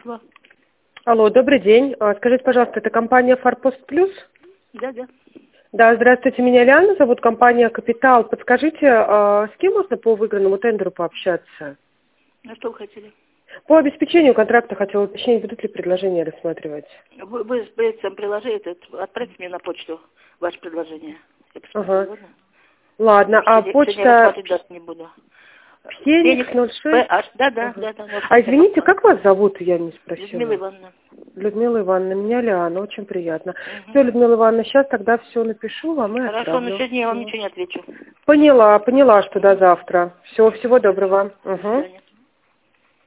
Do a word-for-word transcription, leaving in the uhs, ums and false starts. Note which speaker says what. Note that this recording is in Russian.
Speaker 1: Алло.
Speaker 2: Алло, добрый день. А, Скажите, пожалуйста, это компания «Форпост Плюс»?
Speaker 1: Да, да.
Speaker 2: Да, здравствуйте, меня Лиана зовут, компания «Капитал». Подскажите, а, с кем можно по выигранному тендеру пообщаться?
Speaker 1: А что вы хотели?
Speaker 2: По обеспечению контракта хотела уточнить, будут ли предложения рассматривать.
Speaker 1: Вы, вы с этим приложите, отправьте мне на почту ваше предложение. Я посмотрю,
Speaker 2: Ага.
Speaker 1: ладно?
Speaker 2: Ладно, а
Speaker 1: Сегодня, сегодня
Speaker 2: почта
Speaker 1: рассматривать даже не буду.
Speaker 2: Феникс ноль шесть?
Speaker 1: PH, да, да,
Speaker 2: Ага.
Speaker 1: да, да. можете
Speaker 2: А
Speaker 1: писать
Speaker 2: извините,
Speaker 1: на
Speaker 2: как вас зовут, я не
Speaker 1: Людмила
Speaker 2: спросила.
Speaker 1: Ивановна.
Speaker 2: Людмила Ивановна, меня Лиана, очень приятно.
Speaker 1: Мгм.
Speaker 2: Все, Людмила Ивановна, сейчас тогда все напишу вам и
Speaker 1: Хорошо, но
Speaker 2: отправлю.
Speaker 1: сегодня я вам
Speaker 2: Мгм.
Speaker 1: ничего не отвечу.
Speaker 2: Поняла, поняла, что до
Speaker 1: Мгм.
Speaker 2: завтра. Все,
Speaker 1: Мгм.
Speaker 2: всего
Speaker 1: Спасибо.
Speaker 2: доброго.
Speaker 1: До
Speaker 2: Угу.
Speaker 1: свидания.